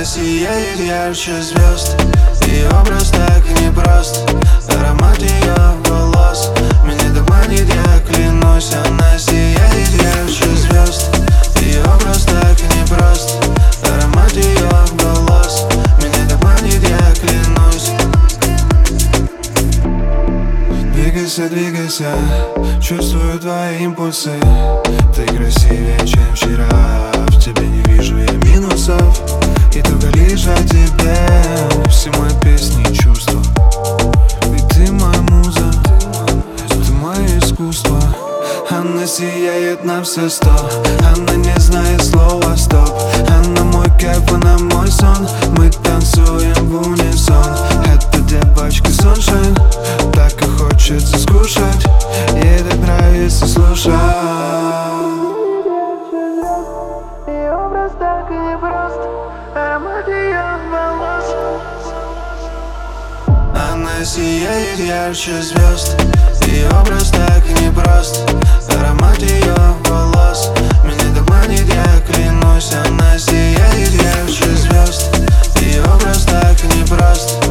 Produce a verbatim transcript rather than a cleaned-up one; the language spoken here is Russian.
Она сияет ярче звезд, и образ так непрост. Аромат ее волос меня дурманит, я клянусь. Она сияет ярче звезд, и образ так непрост. Аромат ее волос меня дурманит, я клянусь. Двигайся, двигайся, чувствую твои импульсы. Ты красивее, чем вчера, в тебе не вижу я минусов. И только лишь о тебе все мои песни и чувства. Ведь ты моя муза, ты мое искусство. Она сияет на все сто, она не знает слова стоп. Она мой кайф, она мой сон, мы танцуем в унисон. Эта девочка sunshine, так и хочется скушать, ей так нравится слушать. Она сияет ярче звезд, и образ так непрост. Аромат ее волос меня дурманит, я клянусь. Она сияет ярче звезд, и образ так непрост.